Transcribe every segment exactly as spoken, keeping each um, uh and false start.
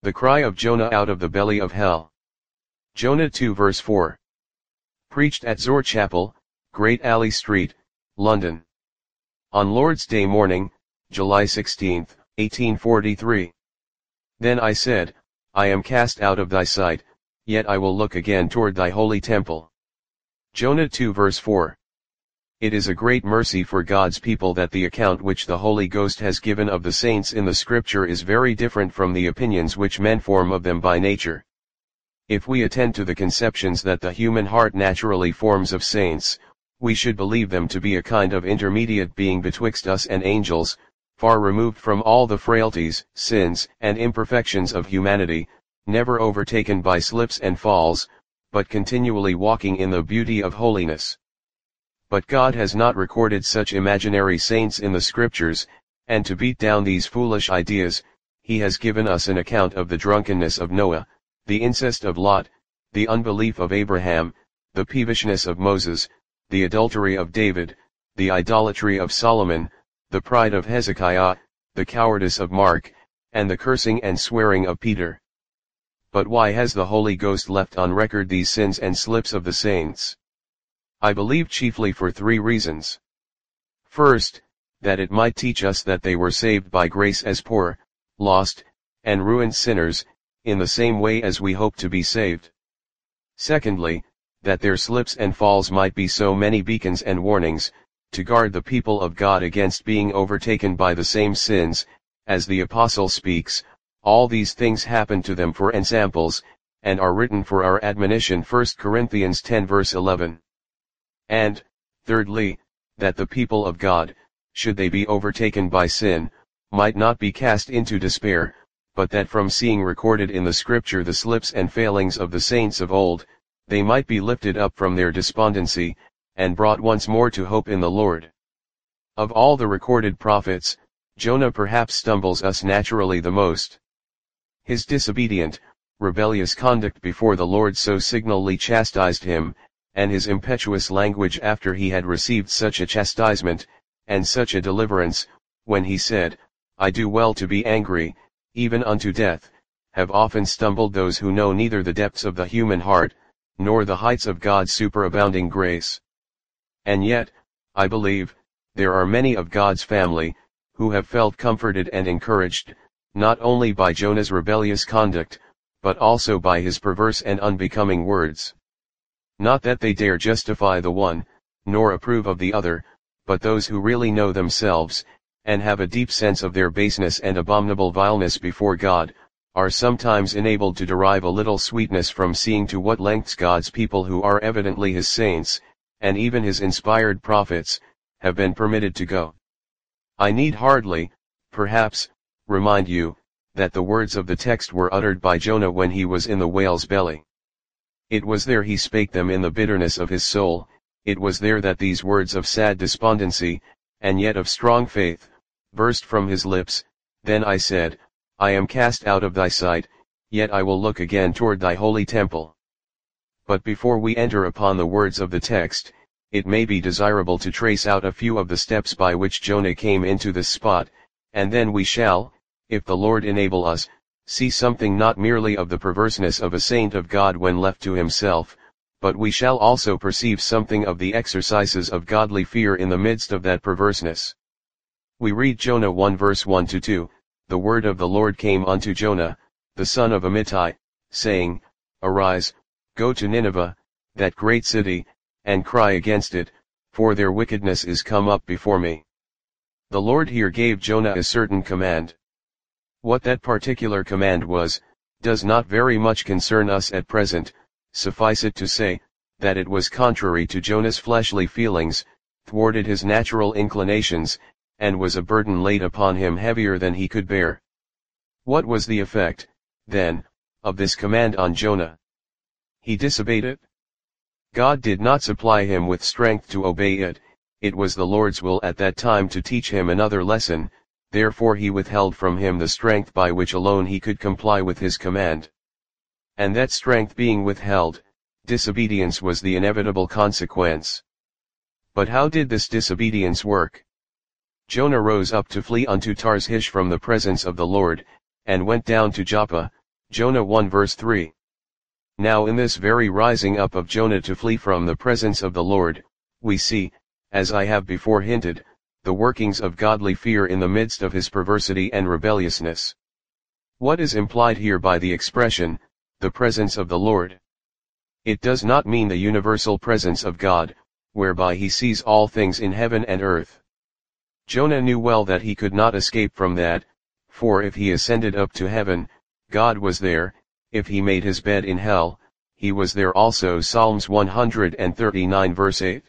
The cry of Jonah out of the belly of hell. Jonah two verse four. Preached at Zor Chapel, Great Alley Street, London. On Lord's Day morning, July sixteenth, eighteen forty-three. Then I said, I am cast out of thy sight, yet I will look again toward thy holy temple. Jonah two verse four. It is a great mercy for God's people that the account which the Holy Ghost has given of the saints in the Scripture is very different from the opinions which men form of them by nature. If we attend to the conceptions that the human heart naturally forms of saints, we should believe them to be a kind of intermediate being betwixt us and angels, far removed from all the frailties, sins, and imperfections of humanity, never overtaken by slips and falls, but continually walking in the beauty of holiness. But God has not recorded such imaginary saints in the Scriptures, and to beat down these foolish ideas, He has given us an account of the drunkenness of Noah, the incest of Lot, the unbelief of Abraham, the peevishness of Moses, the adultery of David, the idolatry of Solomon, the pride of Hezekiah, the cowardice of Mark, and the cursing and swearing of Peter. But why has the Holy Ghost left on record these sins and slips of the saints? I believe chiefly for three reasons. First, that it might teach us that they were saved by grace as poor, lost, and ruined sinners, in the same way as we hope to be saved. Secondly, that their slips and falls might be so many beacons and warnings, to guard the people of God against being overtaken by the same sins. As the Apostle speaks, all these things happen to them for ensamples, and are written for our admonition. First Corinthians ten verse eleven. And, thirdly, that the people of God, should they be overtaken by sin, might not be cast into despair, but that from seeing recorded in the Scripture the slips and failings of the saints of old, they might be lifted up from their despondency, and brought once more to hope in the Lord. Of all the recorded prophets, Jonah perhaps stumbles us naturally the most. His disobedient, rebellious conduct before the Lord so signally chastised him, and his impetuous language after he had received such a chastisement, and such a deliverance, when he said, I do well to be angry, even unto death, have often stumbled those who know neither the depths of the human heart, nor the heights of God's superabounding grace. And yet, I believe, there are many of God's family, who have felt comforted and encouraged, not only by Jonah's rebellious conduct, but also by his perverse and unbecoming words. Not that they dare justify the one, nor approve of the other, but those who really know themselves, and have a deep sense of their baseness and abominable vileness before God, are sometimes enabled to derive a little sweetness from seeing to what lengths God's people who are evidently His saints, and even His inspired prophets, have been permitted to go. I need hardly, perhaps, remind you, that the words of the text were uttered by Jonah when he was in the whale's belly. It was there he spake them in the bitterness of his soul, it was there that these words of sad despondency, and yet of strong faith, burst from his lips. Then I said, I am cast out of thy sight, yet I will look again toward thy holy temple. But before we enter upon the words of the text, it may be desirable to trace out a few of the steps by which Jonah came into this spot, and then we shall, if the Lord enable us, see something not merely of the perverseness of a saint of God when left to himself, but we shall also perceive something of the exercises of godly fear in the midst of that perverseness. We read Jonah one verse one to two, the word of the Lord came unto Jonah, the son of Amittai, saying, Arise, go to Nineveh, that great city, and cry against it, for their wickedness is come up before me. The Lord here gave Jonah a certain command. What that particular command was, does not very much concern us at present. Suffice it to say, that it was contrary to Jonah's fleshly feelings, thwarted his natural inclinations, and was a burden laid upon him heavier than he could bear. What was the effect, then, of this command on Jonah? He disobeyed it. God did not supply him with strength to obey it, it was the Lord's will at that time to teach him another lesson, therefore he withheld from him the strength by which alone he could comply with his command. And that strength being withheld, disobedience was the inevitable consequence. But how did this disobedience work? Jonah rose up to flee unto Tarshish from the presence of the Lord, and went down to Joppa, Jonah one verse three. Now in this very rising up of Jonah to flee from the presence of the Lord, we see, as I have before hinted, the workings of godly fear in the midst of his perversity and rebelliousness. What is implied here by the expression, the presence of the Lord? It does not mean the universal presence of God, whereby he sees all things in heaven and earth. Jonah knew well that he could not escape from that, for if he ascended up to heaven, God was there; if he made his bed in hell, he was there also. Psalms one thirty-nine verse eight.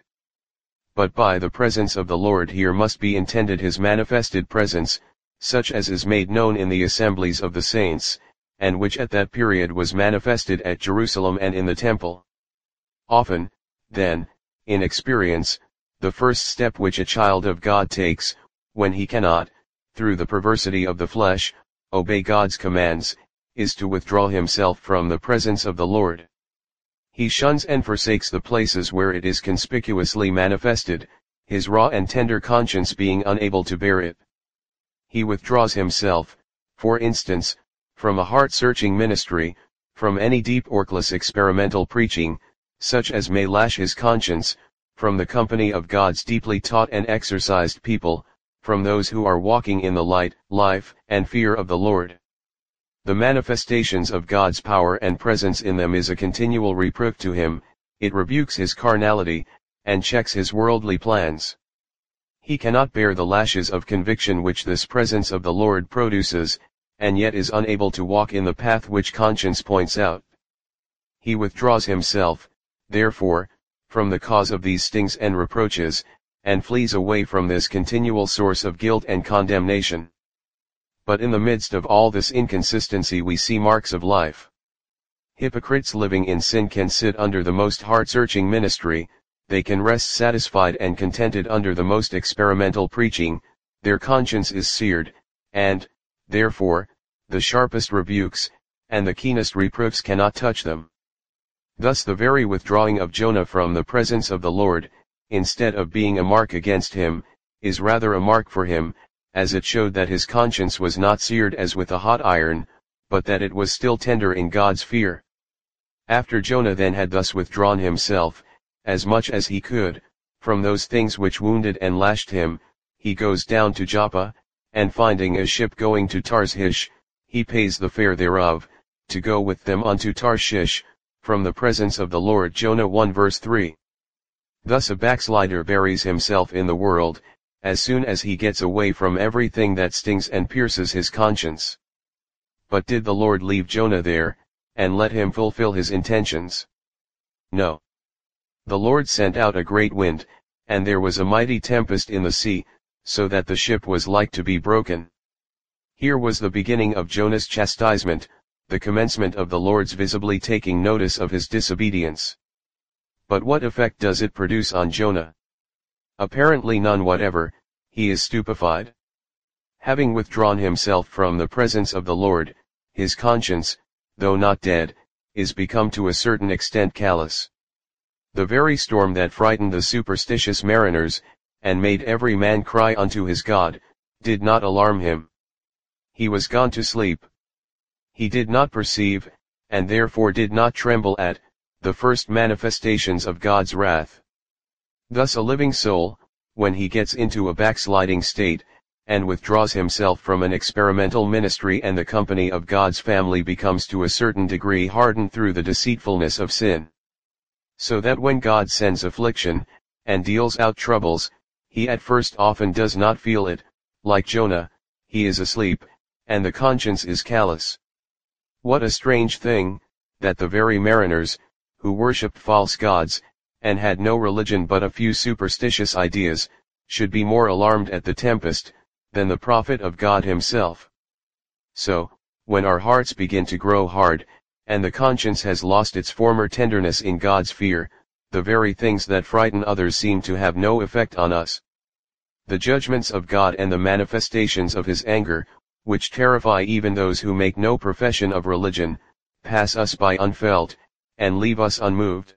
But by the presence of the Lord here must be intended his manifested presence, such as is made known in the assemblies of the saints, and which at that period was manifested at Jerusalem and in the temple. Often, then, in experience, the first step which a child of God takes, when he cannot, through the perversity of the flesh, obey God's commands, is to withdraw himself from the presence of the Lord. He shuns and forsakes the places where it is conspicuously manifested, his raw and tender conscience being unable to bear it. He withdraws himself, for instance, from a heart-searching ministry, from any deep workless experimental preaching, such as may lash his conscience, from the company of God's deeply taught and exercised people, from those who are walking in the light, life, and fear of the Lord. The manifestations of God's power and presence in them is a continual reproof to him, it rebukes his carnality, and checks his worldly plans. He cannot bear the lashes of conviction which this presence of the Lord produces, and yet is unable to walk in the path which conscience points out. He withdraws himself, therefore, from the cause of these stings and reproaches, and flees away from this continual source of guilt and condemnation. But in the midst of all this inconsistency we see marks of life. Hypocrites living in sin can sit under the most heart-searching ministry, they can rest satisfied and contented under the most experimental preaching, their conscience is seared, and, therefore, the sharpest rebukes, and the keenest reproofs cannot touch them. Thus the very withdrawing of Jonah from the presence of the Lord, instead of being a mark against him, is rather a mark for him, as it showed that his conscience was not seared as with a hot iron, but that it was still tender in God's fear. After Jonah then had thus withdrawn himself, as much as he could, from those things which wounded and lashed him, he goes down to Joppa, and finding a ship going to Tarshish, he pays the fare thereof, to go with them unto Tarshish, from the presence of the Lord. Jonah one verse three. Thus a backslider buries himself in the world, as soon as he gets away from everything that stings and pierces his conscience. But did the Lord leave Jonah there, and let him fulfill his intentions? No. The Lord sent out a great wind, and there was a mighty tempest in the sea, so that the ship was like to be broken. Here was the beginning of Jonah's chastisement, the commencement of the Lord's visibly taking notice of his disobedience. But what effect does it produce on Jonah? Apparently none whatever. He is stupefied. Having withdrawn himself from the presence of the Lord, his conscience, though not dead, is become to a certain extent callous. The very storm that frightened the superstitious mariners, and made every man cry unto his God, did not alarm him. He was gone to sleep. He did not perceive, and therefore did not tremble at, the first manifestations of God's wrath. Thus a living soul, when he gets into a backsliding state, and withdraws himself from an experimental ministry and the company of God's family, becomes to a certain degree hardened through the deceitfulness of sin. So that when God sends affliction, and deals out troubles, he at first often does not feel it, like Jonah, he is asleep, and the conscience is callous. What a strange thing, that the very mariners, who worshipped false gods, and had no religion but a few superstitious ideas, should be more alarmed at the tempest, than the prophet of God himself. So, when our hearts begin to grow hard, and the conscience has lost its former tenderness in God's fear, the very things that frighten others seem to have no effect on us. The judgments of God and the manifestations of his anger, which terrify even those who make no profession of religion, pass us by unfelt, and leave us unmoved.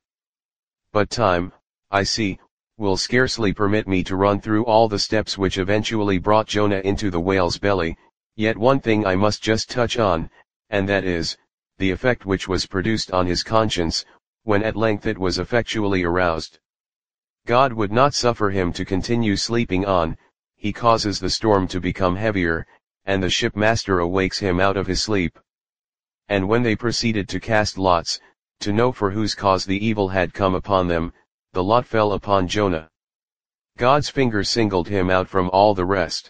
But time, I see, will scarcely permit me to run through all the steps which eventually brought Jonah into the whale's belly, yet one thing I must just touch on, and that is, the effect which was produced on his conscience, when at length it was effectually aroused. God would not suffer him to continue sleeping on, he causes the storm to become heavier, and the shipmaster awakes him out of his sleep. And when they proceeded to cast lots, to know for whose cause the evil had come upon them, the lot fell upon Jonah. God's finger singled him out from all the rest.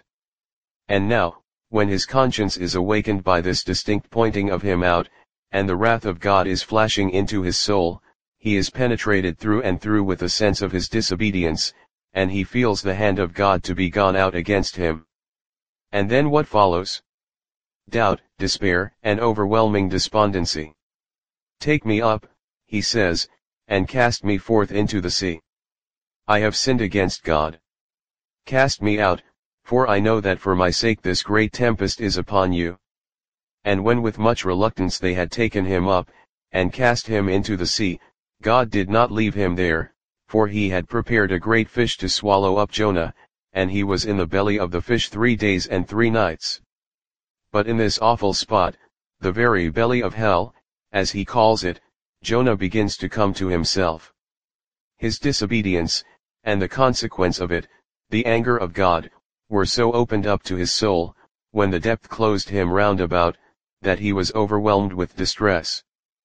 And now, when his conscience is awakened by this distinct pointing of him out, and the wrath of God is flashing into his soul, he is penetrated through and through with a sense of his disobedience, and he feels the hand of God to be gone out against him. And then what follows? Doubt, despair, and overwhelming despondency. Take me up, he says, and cast me forth into the sea. I have sinned against God. Cast me out, for I know that for my sake this great tempest is upon you. And when with much reluctance they had taken him up, and cast him into the sea, God did not leave him there, for he had prepared a great fish to swallow up Jonah, and he was in the belly of the fish three days and three nights. But in this awful spot, the very belly of hell, as he calls it, Jonah begins to come to himself. His disobedience, and the consequence of it, the anger of God, were so opened up to his soul, when the depth closed him round about, that he was overwhelmed with distress.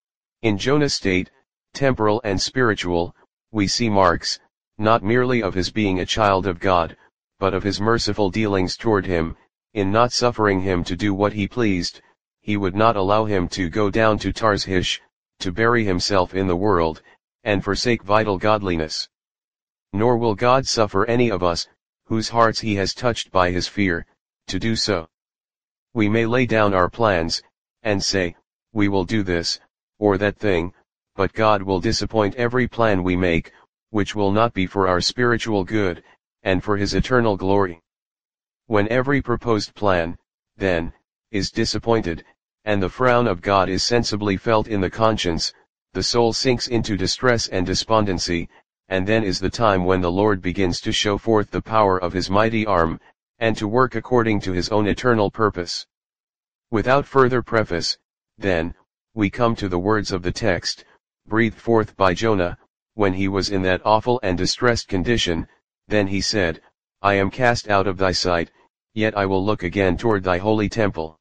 In Jonah's state, temporal and spiritual, we see marks, not merely of his being a child of God, but of his merciful dealings toward him, in not suffering him to do what he pleased. He would not allow him to go down to Tarshish, to bury himself in the world, and forsake vital godliness. Nor will God suffer any of us, whose hearts he has touched by his fear, to do so. We may lay down our plans, and say, we will do this, or that thing, but God will disappoint every plan we make, which will not be for our spiritual good, and for his eternal glory. When every proposed plan, then, is disappointed, and the frown of God is sensibly felt in the conscience, the soul sinks into distress and despondency, and then is the time when the Lord begins to show forth the power of his mighty arm, and to work according to his own eternal purpose. Without further preface, then, we come to the words of the text, breathed forth by Jonah, when he was in that awful and distressed condition. Then he said, I am cast out of thy sight, yet I will look again toward thy holy temple.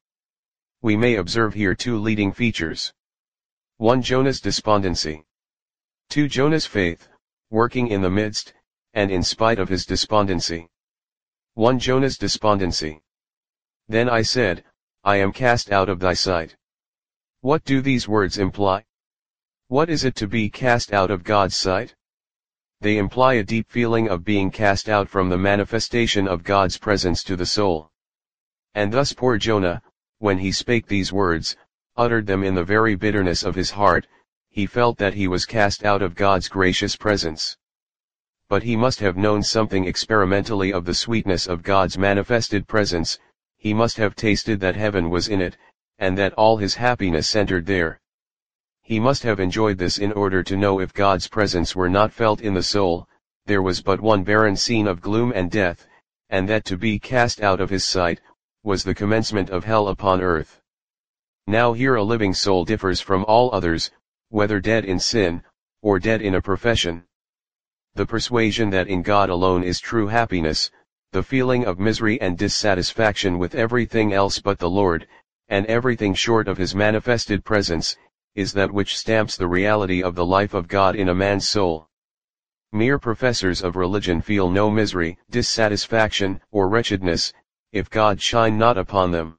We may observe here two leading features. one. Jonah's despondency. two. Jonah's faith, working in the midst, and in spite of his despondency. one. Jonah's despondency. Then I said, I am cast out of thy sight. What do these words imply? What is it to be cast out of God's sight? They imply a deep feeling of being cast out from the manifestation of God's presence to the soul. And thus poor Jonah, when he spake these words, uttered them in the very bitterness of his heart. He felt that he was cast out of God's gracious presence. But he must have known something experimentally of the sweetness of God's manifested presence. He must have tasted that heaven was in it, and that all his happiness centered there. He must have enjoyed this in order to know if God's presence were not felt in the soul, there was but one barren scene of gloom and death, and that to be cast out of his sight, was the commencement of hell upon earth. Now here a living soul differs from all others, whether dead in sin, or dead in a profession. The persuasion that in God alone is true happiness, the feeling of misery and dissatisfaction with everything else but the Lord, and everything short of his manifested presence, is that which stamps the reality of the life of God in a man's soul. Mere professors of religion feel no misery, dissatisfaction, or wretchedness, if God shine not upon them.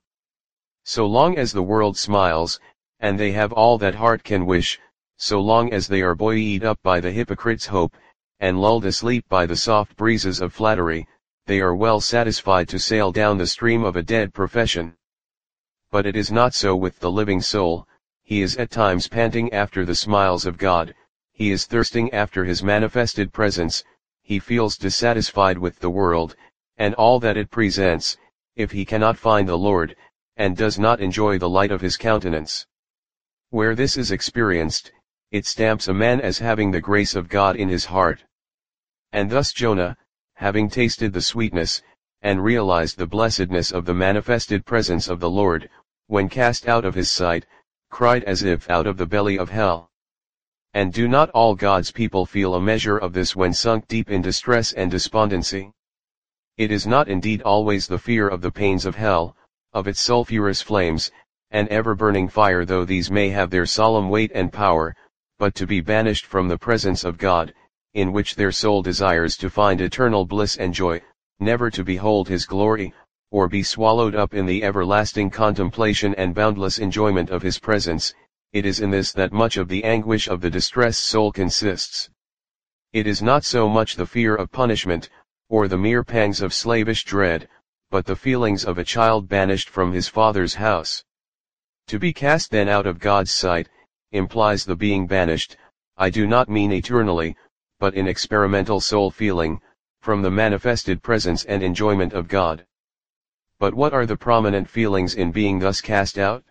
So long as the world smiles, and they have all that heart can wish, so long as they are buoyed up by the hypocrite's hope, and lulled asleep by the soft breezes of flattery, they are well satisfied to sail down the stream of a dead profession. But it is not so with the living soul. He is at times panting after the smiles of God, he is thirsting after his manifested presence, he feels dissatisfied with the world, and all that it presents, if he cannot find the Lord, and does not enjoy the light of his countenance. Where this is experienced, it stamps a man as having the grace of God in his heart. And thus Jonah, having tasted the sweetness, and realized the blessedness of the manifested presence of the Lord, when cast out of his sight, cried as if out of the belly of hell. And do not all God's people feel a measure of this when sunk deep in distress and despondency? It is not indeed always the fear of the pains of hell, of its sulphurous flames, and ever-burning fire, though these may have their solemn weight and power, but to be banished from the presence of God, in which their soul desires to find eternal bliss and joy, never to behold his glory, or be swallowed up in the everlasting contemplation and boundless enjoyment of his presence. It is in this that much of the anguish of the distressed soul consists. It is not so much the fear of punishment, or the mere pangs of slavish dread, but the feelings of a child banished from his father's house. To be cast then out of God's sight, implies the being banished, I do not mean eternally, but in experimental soul feeling, from the manifested presence and enjoyment of God. But what are the prominent feelings in being thus cast out?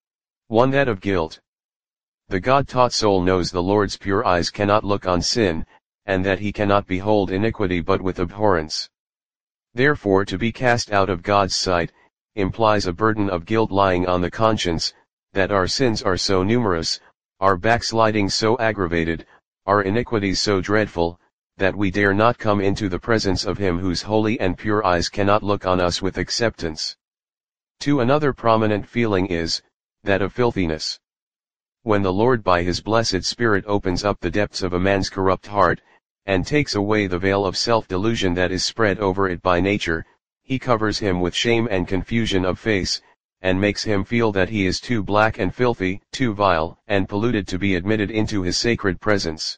One, that of guilt. The God-taught soul knows the Lord's pure eyes cannot look on sin, and that he cannot behold iniquity but with abhorrence. Therefore to be cast out of God's sight, implies a burden of guilt lying on the conscience, that our sins are so numerous, our backslidings so aggravated, our iniquities so dreadful, that we dare not come into the presence of him whose holy and pure eyes cannot look on us with acceptance. Two, another prominent feeling is, that of filthiness. When the Lord by his blessed Spirit opens up the depths of a man's corrupt heart, and takes away the veil of self-delusion that is spread over it by nature, he covers him with shame and confusion of face, and makes him feel that he is too black and filthy, too vile and polluted to be admitted into his sacred presence.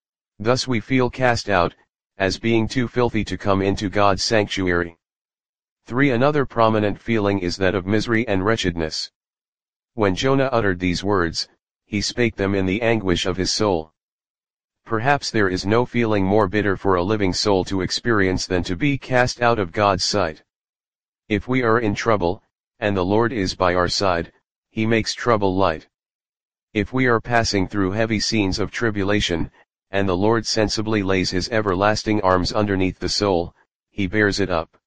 Thus we feel cast out, as being too filthy to come into God's sanctuary. Three, another prominent feeling is that of misery and wretchedness. When Jonah uttered these words, he spake them in the anguish of his soul. Perhaps there is no feeling more bitter for a living soul to experience than to be cast out of God's sight. If we are in trouble, and the Lord is by our side, he makes trouble light. If we are passing through heavy scenes of tribulation, and the Lord sensibly lays his everlasting arms underneath the soul, he bears it up.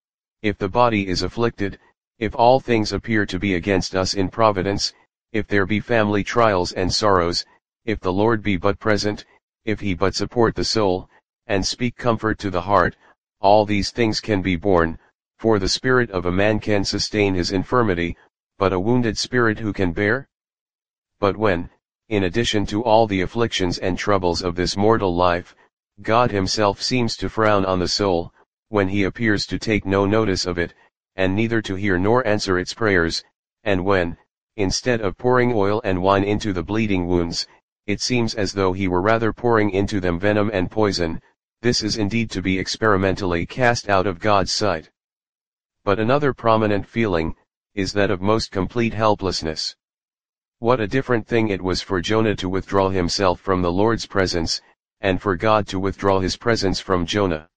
If the body is afflicted, if all things appear to be against us in providence, if there be family trials and sorrows, if the Lord be but present, if he but support the soul, and speak comfort to the heart, all these things can be borne, for the spirit of a man can sustain his infirmity, but a wounded spirit who can bear? But when, in addition to all the afflictions and troubles of this mortal life, God himself seems to frown on the soul, when he appears to take no notice of it, and neither to hear nor answer its prayers, and when, instead of pouring oil and wine into the bleeding wounds, it seems as though he were rather pouring into them venom and poison, this is indeed to be experimentally cast out of God's sight. But another prominent feeling, is that of most complete helplessness. What a different thing it was for Jonah to withdraw himself from the Lord's presence, and for God to withdraw his presence from Jonah.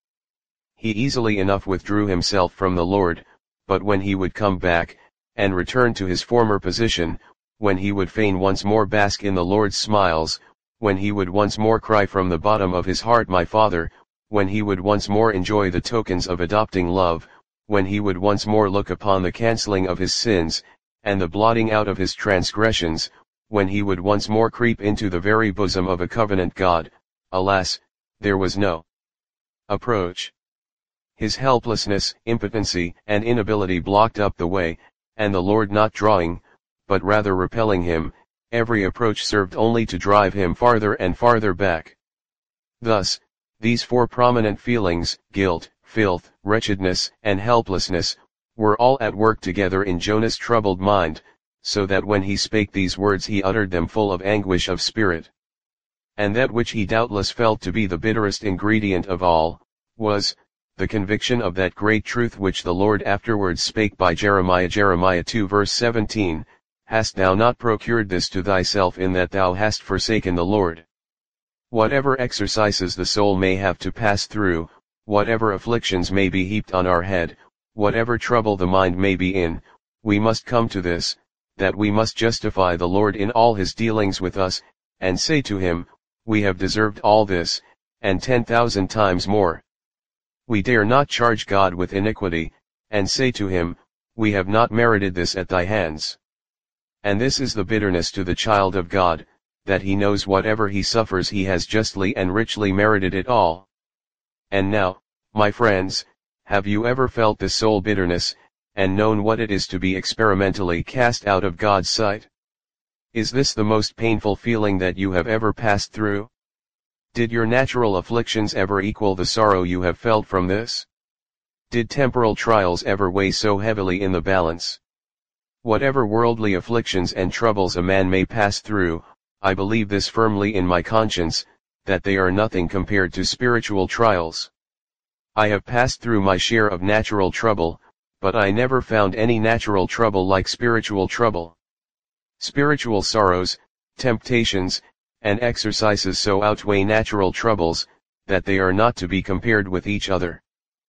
He easily enough withdrew himself from the Lord, but when he would come back, and return to his former position, when he would fain once more bask in the Lord's smiles, when he would once more cry from the bottom of his heart, "My Father," when he would once more enjoy the tokens of adopting love, when he would once more look upon the cancelling of his sins, and the blotting out of his transgressions, when he would once more creep into the very bosom of a covenant God, alas, there was no approach. His helplessness, impotency, and inability blocked up the way, and the Lord not drawing, but rather repelling him, every approach served only to drive him farther and farther back. Thus, these four prominent feelings, guilt, filth, wretchedness, and helplessness, were all at work together in Jonah's troubled mind, so that when he spake these words he uttered them full of anguish of spirit. And that which he doubtless felt to be the bitterest ingredient of all, was, the conviction of that great truth which the Lord afterwards spake by Jeremiah. Jeremiah two verse seventeen, Hast thou not procured this to thyself in that thou hast forsaken the Lord? Whatever exercises the soul may have to pass through, whatever afflictions may be heaped on our head, whatever trouble the mind may be in, we must come to this, that we must justify the Lord in all his dealings with us, and say to him, we have deserved all this, and ten thousand times more. We dare not charge God with iniquity, and say to him, we have not merited this at thy hands. And this is the bitterness to the child of God, that he knows whatever he suffers he has justly and richly merited it all. And now, my friends, have you ever felt this soul bitterness, and known what it is to be experimentally cast out of God's sight? Is this the most painful feeling that you have ever passed through? Did your natural afflictions ever equal the sorrow you have felt from this? Did temporal trials ever weigh so heavily in the balance? Whatever worldly afflictions and troubles a man may pass through, I believe this firmly in my conscience, that they are nothing compared to spiritual trials. I have passed through my share of natural trouble, but I never found any natural trouble like spiritual trouble. Spiritual sorrows, temptations, and exercises so outweigh natural troubles, that they are not to be compared with each other.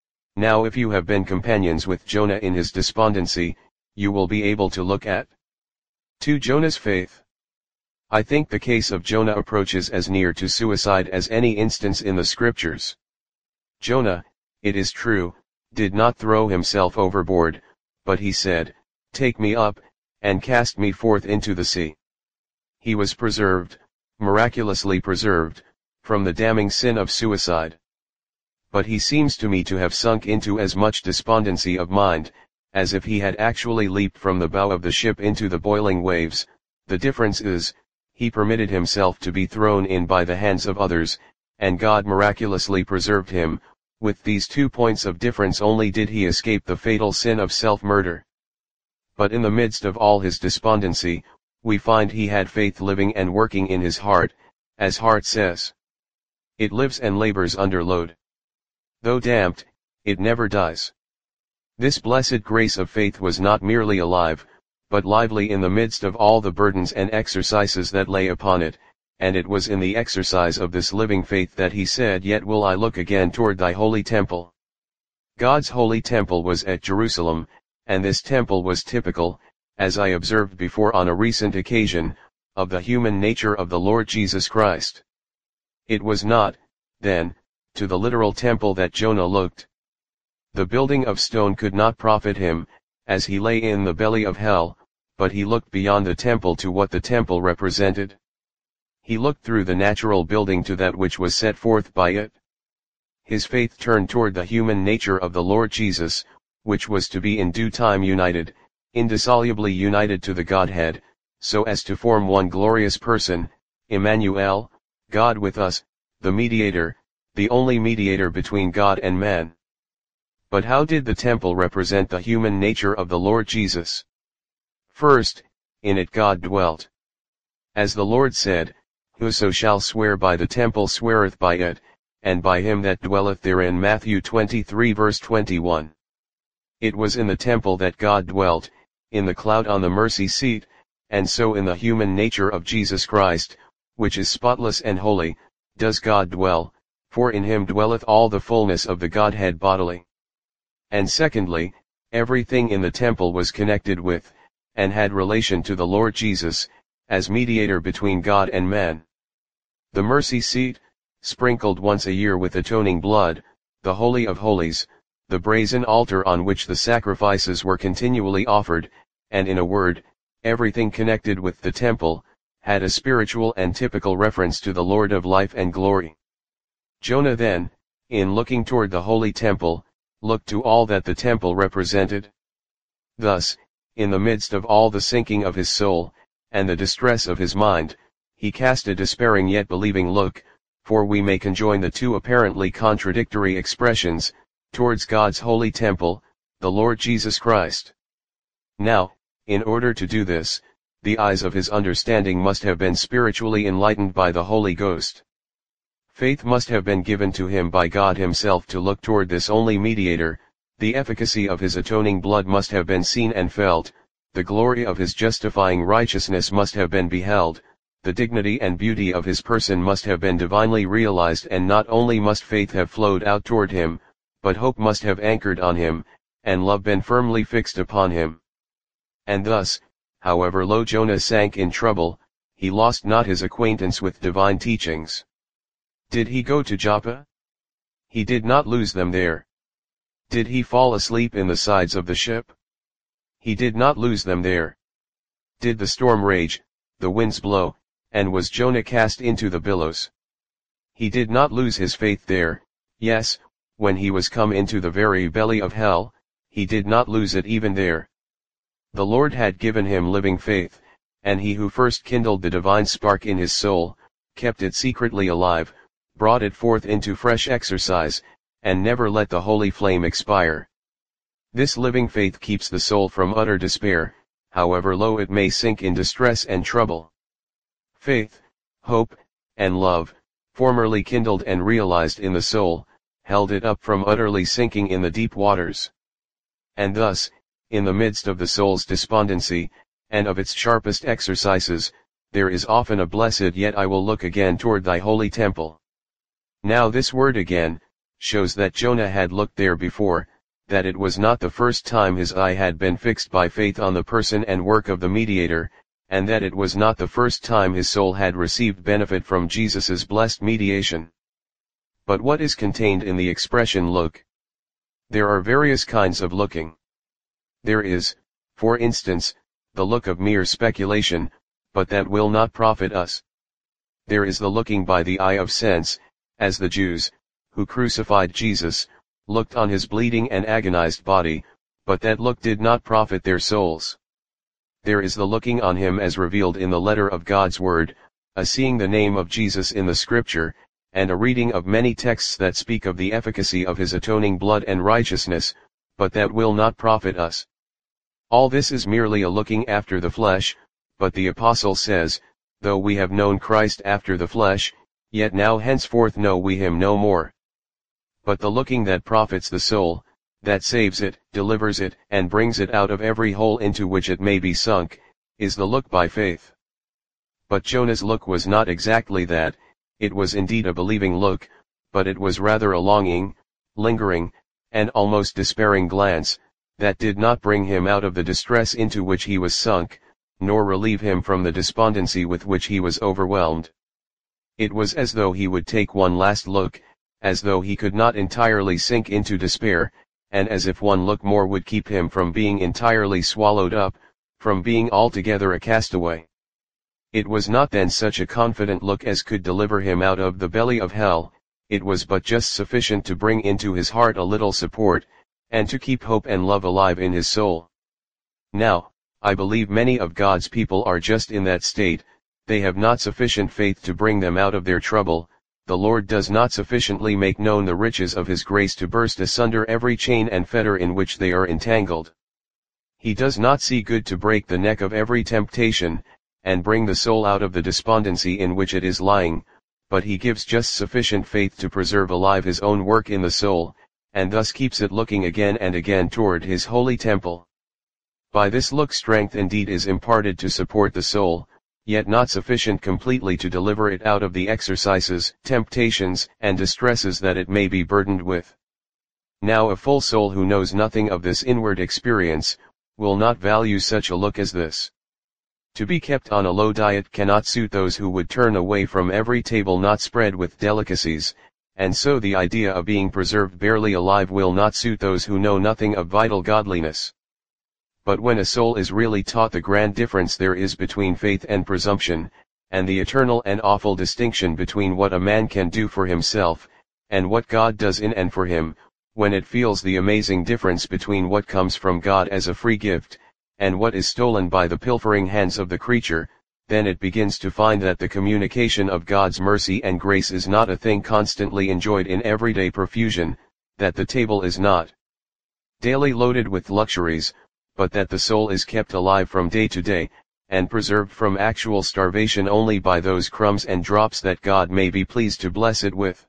Now if you have been companions with Jonah in his despondency, you will be able to look at to Jonah's faith. I think the case of Jonah approaches as near to suicide as any instance in the scriptures. Jonah, it is true, did not throw himself overboard, but he said, "Take me up, and cast me forth into the sea." He was preserved, miraculously preserved, from the damning sin of suicide. But he seems to me to have sunk into as much despondency of mind, as if he had actually leaped from the bow of the ship into the boiling waves. The difference is, he permitted himself to be thrown in by the hands of others, and God miraculously preserved him. With these two points of difference only did he escape the fatal sin of self-murder. But in the midst of all his despondency, we find he had faith living and working in his heart, as Hart says. It lives and labors under load. Though damped, it never dies. This blessed grace of faith was not merely alive, but lively in the midst of all the burdens and exercises that lay upon it, and it was in the exercise of this living faith that he said, "Yet will I look again toward thy holy temple." God's holy temple was at Jerusalem, and this temple was typical, as I observed before on a recent occasion, of the human nature of the Lord Jesus Christ. It was not, then, to the literal temple that Jonah looked. The building of stone could not profit him, as he lay in the belly of hell, but he looked beyond the temple to what the temple represented. He looked through the natural building to that which was set forth by it. His faith turned toward the human nature of the Lord Jesus, which was to be in due time united, indissolubly united to the Godhead, so as to form one glorious person, Emmanuel, God with us, the mediator, the only mediator between God and man. But how did the temple represent the human nature of the Lord Jesus? First, in it God dwelt. As the Lord said, "Whoso shall swear by the temple sweareth by it, and by him that dwelleth therein." Matthew twenty-three verse twenty-one. It was in the temple that God dwelt, in the cloud on the mercy seat, and so in the human nature of Jesus Christ, which is spotless and holy, does God dwell, for in him dwelleth all the fullness of the Godhead bodily. And secondly, everything in the temple was connected with, and had relation to the Lord Jesus, as mediator between God and man. The mercy seat, sprinkled once a year with atoning blood, the Holy of Holies, the brazen altar on which the sacrifices were continually offered, and in a word, everything connected with the temple, had a spiritual and typical reference to the Lord of life and glory. Jonah then, in looking toward the holy temple, looked to all that the temple represented. Thus, in the midst of all the sinking of his soul, and the distress of his mind, he cast a despairing yet believing look, for we may conjoin the two apparently contradictory expressions, towards God's holy temple, the Lord Jesus Christ. Now, in order to do this, the eyes of his understanding must have been spiritually enlightened by the Holy Ghost. Faith must have been given to him by God himself to look toward this only mediator, the efficacy of his atoning blood must have been seen and felt, the glory of his justifying righteousness must have been beheld, the dignity and beauty of his person must have been divinely realized, and not only must faith have flowed out toward him, but hope must have anchored on him, and love been firmly fixed upon him. And thus, however low Jonah sank in trouble, he lost not his acquaintance with divine teachings. Did he go to Joppa? He did not lose them there. Did he fall asleep in the sides of the ship? He did not lose them there. did the storm rage, the winds blow, and was Jonah cast into the billows. He did not lose his faith there, yes, when he was come into the very belly of hell, he did not lose it even there. The Lord had given him living faith, and he who first kindled the divine spark in his soul, kept it secretly alive, brought it forth into fresh exercise, and never let the holy flame expire. This living faith keeps the soul from utter despair, however low it may sink in distress and trouble. Faith, hope, and love, formerly kindled and realized in the soul, held it up from utterly sinking in the deep waters. And thus, in the midst of the soul's despondency, and of its sharpest exercises, there is often a blessed "Yet I will look again toward thy holy temple." Now this word "again" shows that Jonah had looked there before, that it was not the first time his eye had been fixed by faith on the person and work of the mediator, and that it was not the first time his soul had received benefit from Jesus's blessed mediation. But what is contained in the expression "look"? There are various kinds of looking. There is, for instance, the look of mere speculation, but that will not profit us. There is the looking by the eye of sense, as the Jews, who crucified Jesus, looked on his bleeding and agonized body, but that look did not profit their souls. There is the looking on him as revealed in the letter of God's word, a seeing the name of Jesus in the scripture, and a reading of many texts that speak of the efficacy of his atoning blood and righteousness, but that will not profit us. All this is merely a looking after the flesh, but the apostle says, "Though we have known Christ after the flesh, yet now henceforth know we him no more." But the looking that profits the soul, that saves it, delivers it, and brings it out of every hole into which it may be sunk, is the look by faith. But Jonah's look was not exactly that. It was indeed a believing look, but it was rather a longing, lingering, and almost despairing glance, that did not bring him out of the distress into which he was sunk, nor relieve him from the despondency with which he was overwhelmed. It was as though he would take one last look, as though he could not entirely sink into despair, and as if one look more would keep him from being entirely swallowed up, from being altogether a castaway. It was not then such a confident look as could deliver him out of the belly of hell, it was but just sufficient to bring into his heart a little support, and to keep hope and love alive in his soul. Now, I believe many of God's people are just in that state. They have not sufficient faith to bring them out of their trouble. The Lord does not sufficiently make known the riches of his grace to burst asunder every chain and fetter in which they are entangled. He does not see good to break the neck of every temptation, and bring the soul out of the despondency in which it is lying, but he gives just sufficient faith to preserve alive his own work in the soul, and thus keeps it looking again and again toward his holy temple. By this look strength indeed is imparted to support the soul, yet not sufficient completely to deliver it out of the exercises, temptations, and distresses that it may be burdened with. Now a full soul who knows nothing of this inward experience, will not value such a look as this. To be kept on a low diet cannot suit those who would turn away from every table not spread with delicacies, and so the idea of being preserved barely alive will not suit those who know nothing of vital godliness. But when a soul is really taught the grand difference there is between faith and presumption, and the eternal and awful distinction between what a man can do for himself, and what God does in and for him, when it feels the amazing difference between what comes from God as a free gift, and what is stolen by the pilfering hands of the creature, then it begins to find that the communication of God's mercy and grace is not a thing constantly enjoyed in everyday profusion, that the table is not daily loaded with luxuries, but that the soul is kept alive from day to day, and preserved from actual starvation only by those crumbs and drops that God may be pleased to bless it with.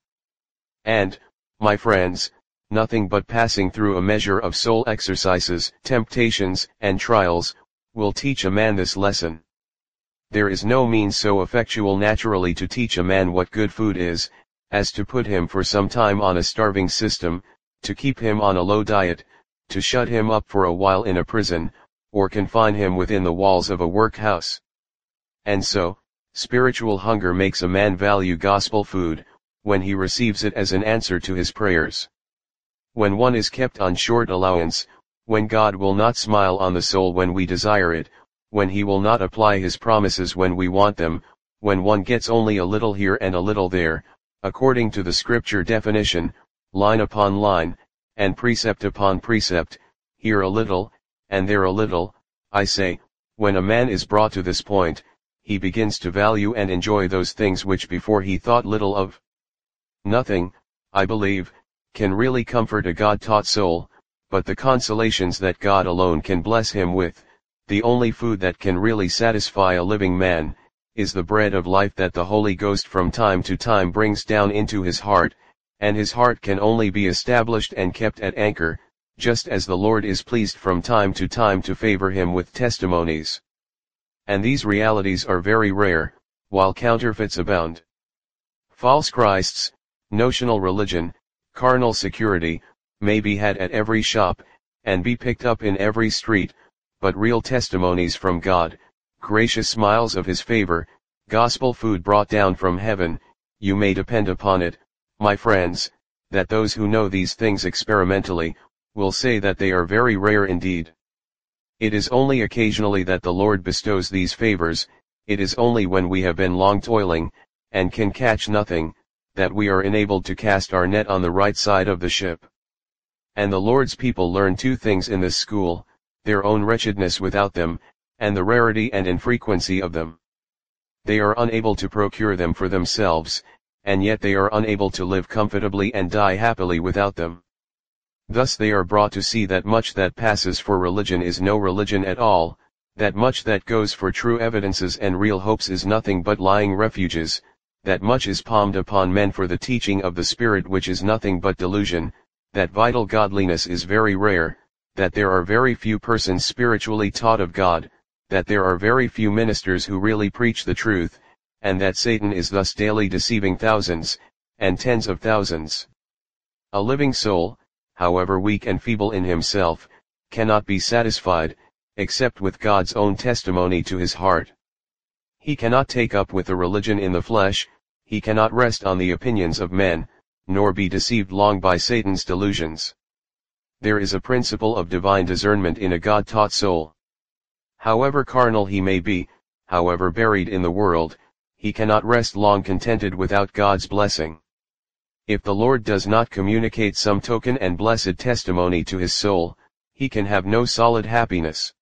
And, my friends, nothing but passing through a measure of soul exercises, temptations, and trials, will teach a man this lesson. There is no means so effectual naturally to teach a man what good food is, as to put him for some time on a starving system, to keep him on a low diet, to shut him up for a while in a prison, or confine him within the walls of a workhouse. And so, spiritual hunger makes a man value gospel food, when he receives it as an answer to his prayers. When one is kept on short allowance, when God will not smile on the soul when we desire it, when he will not apply his promises when we want them, when one gets only a little here and a little there, according to the scripture definition, line upon line, and precept upon precept, here a little, and there a little. I say, when a man is brought to this point, he begins to value and enjoy those things which before he thought little of. Nothing, I believe, can really comfort a God-taught soul, but the consolations that God alone can bless him with. The only food that can really satisfy a living man, is the bread of life that the Holy Ghost from time to time brings down into his heart, and his heart can only be established and kept at anchor, just as the Lord is pleased from time to time to favor him with testimonies. And these realities are very rare, while counterfeits abound. False Christs, notional religion, carnal security, may be had at every shop, and be picked up in every street, but real testimonies from God, gracious smiles of his favor, gospel food brought down from heaven, you may depend upon it, my friends, that those who know these things experimentally, will say that they are very rare indeed. It is only occasionally that the Lord bestows these favors, it is only when we have been long toiling, and can catch nothing, that we are enabled to cast our net on the right side of the ship. And the Lord's people learn two things in this school, their own wretchedness without them, and the rarity and infrequency of them. They are unable to procure them for themselves, and yet they are unable to live comfortably and die happily without them. Thus they are brought to see that much that passes for religion is no religion at all, that much that goes for true evidences and real hopes is nothing but lying refuges, that much is palmed upon men for the teaching of the Spirit which is nothing but delusion, that vital godliness is very rare, that there are very few persons spiritually taught of God, that there are very few ministers who really preach the truth, and that Satan is thus daily deceiving thousands, and tens of thousands. A living soul, however weak and feeble in himself, cannot be satisfied, except with God's own testimony to his heart. He cannot take up with a religion in the flesh, he cannot rest on the opinions of men, nor be deceived long by Satan's delusions. There is a principle of divine discernment in a God-taught soul. However carnal he may be, however buried in the world, he cannot rest long contented without God's blessing. If the Lord does not communicate some token and blessed testimony to his soul, he can have no solid happiness.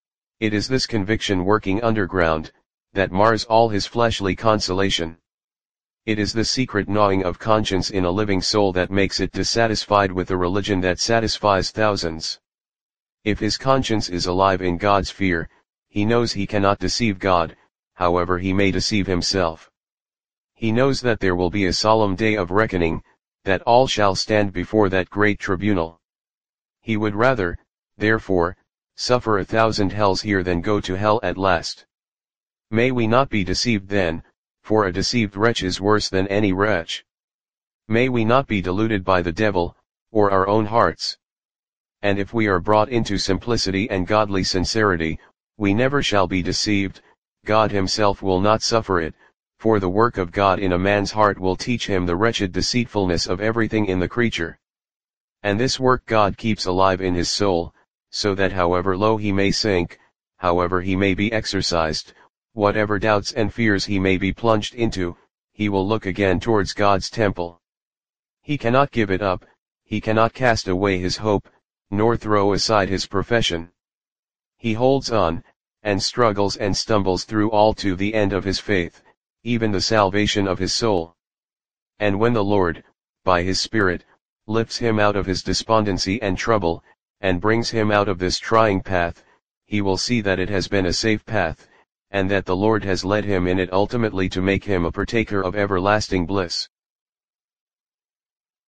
It is this conviction working underground, that mars all his fleshly consolation. It is the secret gnawing of conscience in a living soul that makes it dissatisfied with a religion that satisfies thousands. If his conscience is alive in God's fear, he knows he cannot deceive God, however he may deceive himself. He knows that there will be a solemn day of reckoning, that all shall stand before that great tribunal. He would rather, therefore, suffer a thousand hells here than go to hell at last. May we not be deceived then, for a deceived wretch is worse than any wretch. May we not be deluded by the devil, or our own hearts. And if we are brought into simplicity and godly sincerity, we never shall be deceived, God himself will not suffer it, for the work of God in a man's heart will teach him the wretched deceitfulness of everything in the creature. And this work God keeps alive in his soul, so that however low he may sink, however he may be exercised, whatever doubts and fears he may be plunged into, he will look again towards God's temple. He cannot give it up, he cannot cast away his hope, nor throw aside his profession. He holds on, and struggles and stumbles through all to the end of his faith, even the salvation of his soul. And when the Lord, by his Spirit, lifts him out of his despondency and trouble, and brings him out of this trying path, he will see that it has been a safe path, and that the Lord has led him in it ultimately to make him a partaker of everlasting bliss.